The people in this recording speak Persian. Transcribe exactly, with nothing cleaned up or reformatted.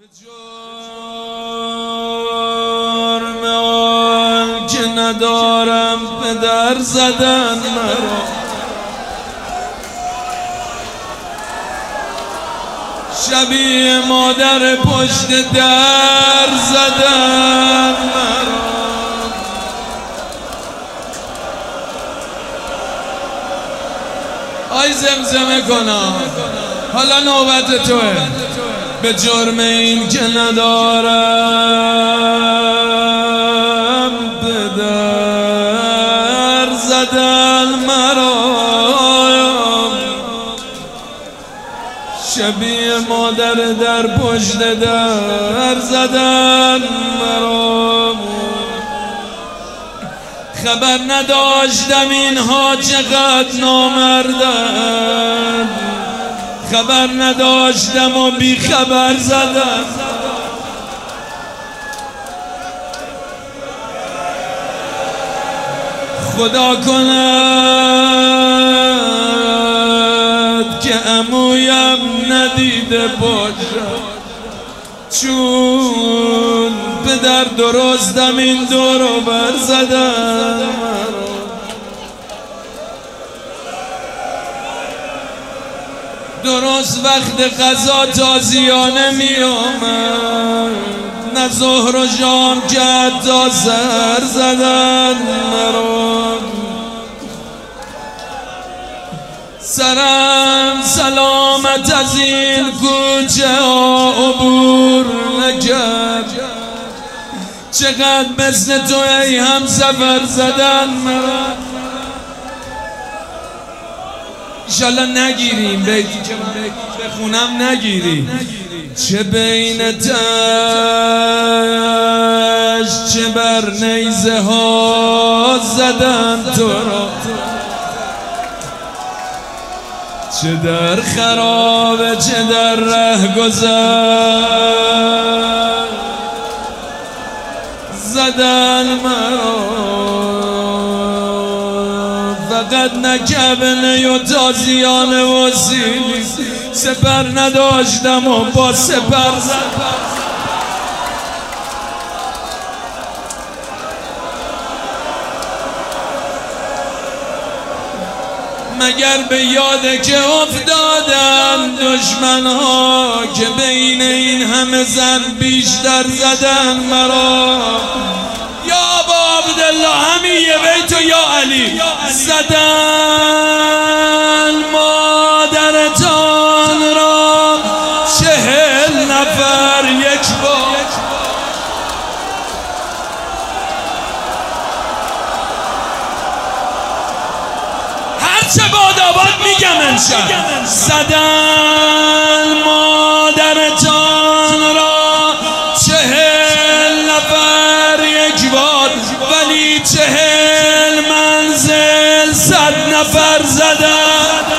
جرم آن که ندارم پدر زدن مرا، شبیه مادر پشت در زدن مرا. آی زمزمه کنم حالا نوبت توه. به جرم این که ندارم پدر زدن مرا، شبیه مادر در پشت در زدن مرا. خبر نداشتم اینها چقدر نامردن، خبر نداشتم و بی خبر زدم. خدا کند که عمویم ندیده باشد، چون پدر درستم این دورو بر زدم. درست وقت غذا تازیانه می آمد، نه ظهر و شام که حتی سر زدن مرا. سرم سلامت از این کوچه ها عبور نکرد، چقدر مثل تو ای هم سفر زدن مرا. ایشالله نگیریم بیتی که بخونم نگیری. چه بین تشت چه بر نیزه ها زدن تو را، چه در خرابه چه در ره گذر زدن مرا. فقط نکبنه و تازیانه و سیلی، سپر نداشتم و با سپر زدم. مگر به یاده که افتادم دشمن ها که بین این همه زن بیشتر زدن مرا. یا ابا عبدالله همین یه بیت و یا علی زدن مادرتان را چهل نفر یک بار. هرچه باد آباد میگم امشب. زدن مادرتان را چهل نفر یک بار، ولی چهل منزل صد نفر زدن.